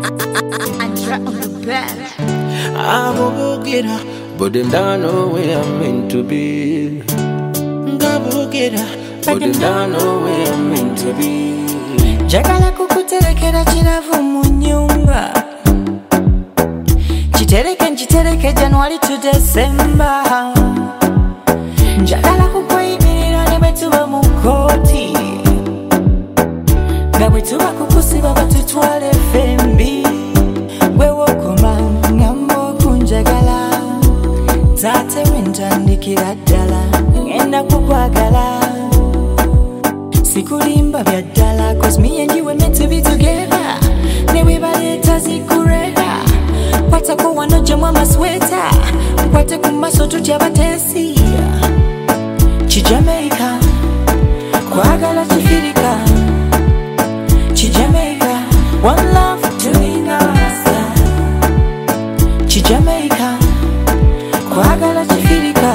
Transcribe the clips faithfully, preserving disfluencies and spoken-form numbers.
Andra on the bed. I go get her, but them don't know where I'm meant to be. Go get her, but them don't know where I'm meant to be. Njagala kukuterekera kiravu mu nyumba, kitereke nkitereke January to December. Njagala kukweyimirira ne bwe tuba mu kooti, nga bwe tuba kukusiba batutwala effembi. Gwe wokoma ngamba okunjagala, taate wentandikira ddala ngenda kukwagala. Sikulimba bya ddala, cause me and you were meant to be together. Ne webaleeta zikurera, kwatako wano gyemu amasweta, nkwate ku maso tutya bateesi. Kijamaica, kwagala kifirika. Kijamaica, one love tulinga rasta. Kijamaica, kwagala kifirika.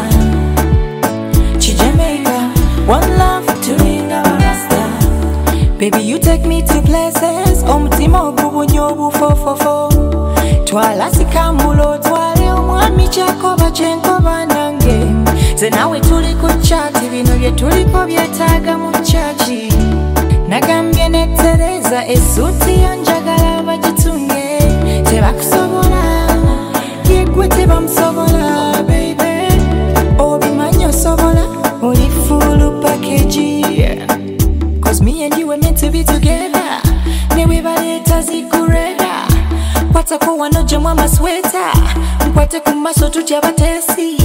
Kijamaica, one love tulinga rasta. Baby, you take me to places omutima ogubunya obufofofo. Twala sikambulo twale omwami kyakoba kyenkoba nange. Ze nawe tuli ku chati, bino bye tuliko byetaaga mu chachi. Nagambye ne Tereza essuuti yanjagala bagitunge. Tebakusobola, yegwe tebamusobola baby. Obimanyi osobola, oli full package. Cause me and you were meant to be together. Ne webaleeta zikurera, kwatako wano gyemu amasweta, nkwate ku maso tutya bateesi.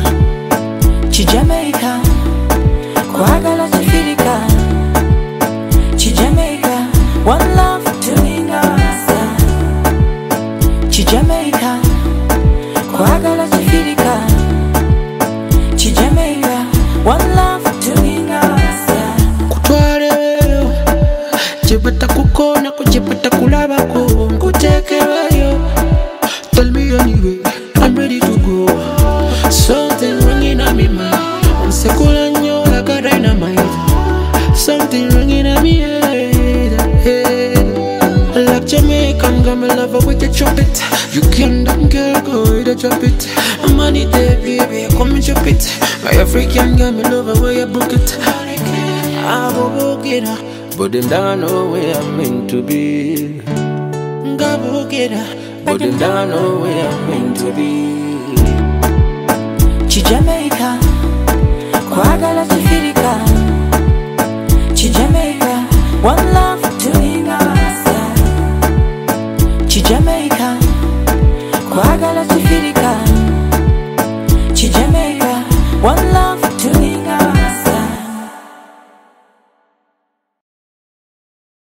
Kijamaica, kwagala kifirika. Kijamaica, one love tulinga rasta. Kijamaica, kwagala kifirika. Kijamaica, one love tulinga rasta. Kutwaleyo, jebata kukona kujebata kulabako, nkutekereyo. Tell me anyway, I'm ready to go. Something ringing on me mind. Unsekula nyo like a dynamite. Something ringing on me head, head. Like Jamaican, got me love her with the trumpet. You can't damn girl, go with the drop it. I'm on it there, baby, come and drop it. My African got me love her where you book it. I go go get her, but them don't know where I'm meant to be. Go get her, but them don't know where I'm meant to be. Kijamaica, kwagala kifirika. Kijamaica, one love tulinga rasta. Kijamaica,